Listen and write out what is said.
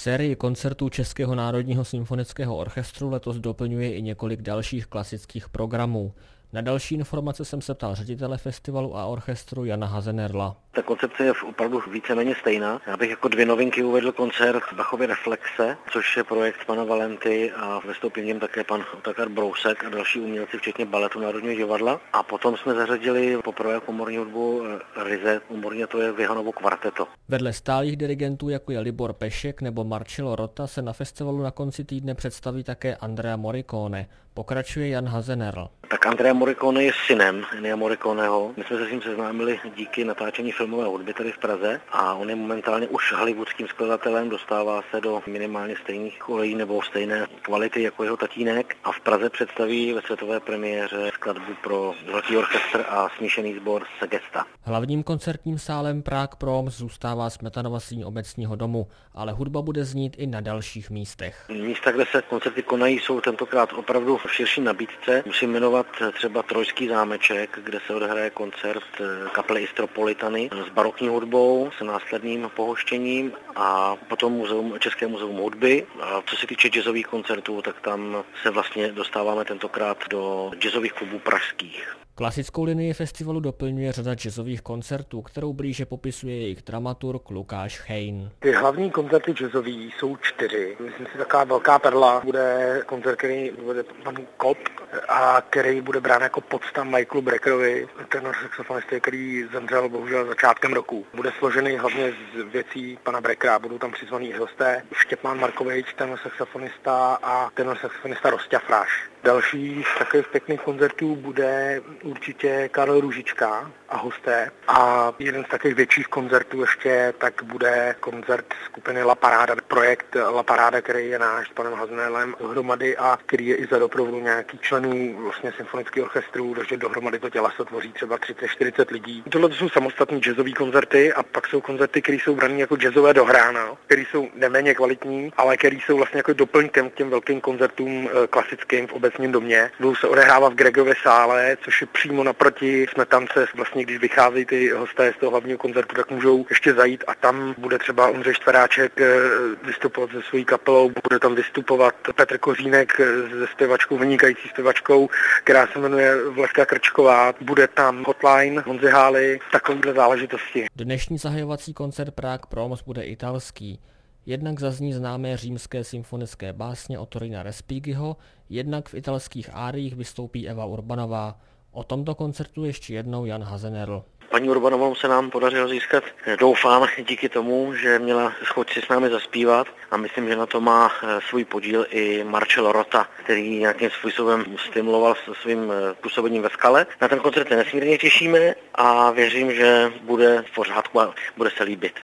Sérii koncertů Českého národního symfonického orchestru letos doplňuje i několik dalších klasických programů. Na další informace jsem se ptal ředitele festivalu a orchestru Jana Hasenerla. Ta koncepce je opravdu víceméně stejná. Já bych jako 2 novinky uvedl koncert Bachovy Reflexe, což je projekt pana Valenty a vystoupí v něm také pan Otakar Brousek a další umělci, včetně baletu Národního divadla. A potom jsme zařadili poprvé komorní hudbu ryze komorní, a to je Vyhanovo kvarteto. Vedle stálých dirigentů, jako je Libor Pešek nebo Marcello Rota, se na festivalu na konci týdne představí také Andrea Morricone. Pokračuje Jan Hasenerl. Tak Andrea Morricone je synem Ennia Morriconeho. My jsme se s ním seznámili díky natáčení filmové hudby tady v Praze a on je momentálně už hollywoodským skladatelem, dostává se do minimálně stejných kolejí nebo stejné kvality jako jeho tatínek a v Praze představí ve světové premiéře skladbu pro velký orchestr a smíšený sbor Segesta. Hlavním koncertním sálem Prague Proms zůstává Smetanova síň Obecního domu, ale hudba bude znít i na dalších místech. Místa, kde se koncerty konají, jsou tentokrát opravdu v širší nabídce. Musím jmenovat třeba Trojský zámeček, kde se odehraje koncert kapely Istropolitany s barokní hudbou, s následným pohoštěním a potom České muzeum hudby. A co se týče jazzových koncertů, tak tam se vlastně dostáváme tentokrát do jazzových klubů pražských. Klasickou linii festivalu doplňuje řada jazzových koncertů, kterou blíže popisuje jejich dramaturg Lukáš Chejn. Ty hlavní koncerty jazzový jsou 4. Myslím si, taková velká perla bude koncert, který bude pan Kopp a který bude brán jako podsta Michaelu Breckerovi, tenor saxofonisty, který zemřel bohužel začátkem roku. Bude složený hlavně z věcí pana Breckera, budou tam přizvaný i hosté Štěpán Markovič, tenor saxofonista a tenor saxofonista Rostia Fráš. Další z takových pěkných koncertů bude určitě Karel Růžička a hosté. A jeden z takových větších koncertů ještě tak bude koncert skupiny La Paráda, projekt La Paráda, který je náš s panem Hasenerlem dohromady a který je i za doprovodu nějakých členů vlastně symfonického orchestru, takže dohromady to těleso tvoří třeba 30-40 lidí. Tohle jsou samostatní jazzové koncerty a pak jsou koncerty, které jsou brané jako jazzové do rána, které jsou neméně kvalitní, ale které jsou vlastně jako doplňkem k těm velkým koncertům klasickým v obecním domě. Budou se odehrávat v Gregově sále, což je přímo naproti Smetance. Vlastně když vycházejí ty hosté z toho hlavního koncertu, tak můžou ještě zajít a tam bude třeba Ondřej Štveráček vystupovat se svojí kapelou, bude tam vystupovat Petr Kořínek se zpěvačkou, vynikající zpěvačkou, která se jmenuje Vlevka Krčková, bude tam Hotline, Honzy Hály, takovéhle záležitosti. Dnešní zahajovací koncert Prague Proms bude italský. Jednak zazní známé římské symfonické básně od Torina Respighiho, jednak v italských áriích vystoupí Eva Urbanová. O tomto koncertu ještě jednou Jan Hasenerl. Paní Urbanovou se nám podařilo získat, doufám, díky tomu, že měla chuť si s námi zaspívat a myslím, že na to má svůj podíl i Marcello Rota, který nějakým způsobem stimuloval svým působením ve Skale. Na ten koncert se nesmírně těšíme a věřím, že bude v pořádku a bude se líbit.